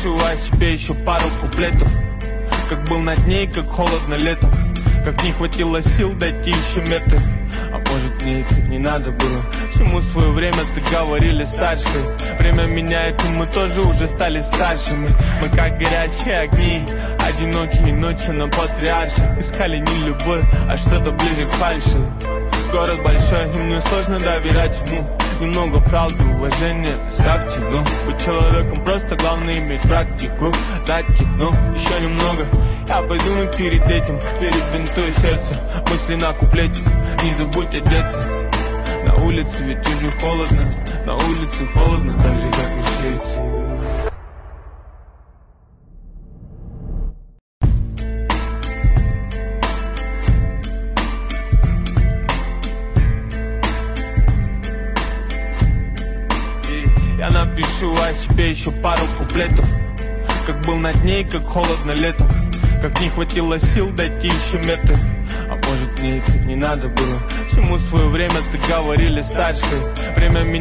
напишу о себе еще пару куплетов. Как был на дне и как холодно летом, как не хватило сил дойти еще метр. А может мне это не надо было? Всему свое время, ты говорили старшие. Время меняет, и мы тоже уже стали старшими. Мы как горячие огни, одинокие ночи на Патриарших. Искали не любовь, а что-то ближе к фальши. Город большой, и мне сложно доверять ему. Немного правды, уважения, ставьте, ну. Быть человеком просто главное иметь практику. Дайте, ну, еще немного. Я пойду, но перед этим перебинтую сердце. Мысли на куплете, не забудь одеться. На улице ведь уже холодно, на улице холодно, так же как и в сердце. Я напишу о себе еще пару куплетов. Как был на дне и как холодно летом, как не хватило сил дойти еще метр. А может мне это не надо было? Всему свое время, ты говорили старшие. Время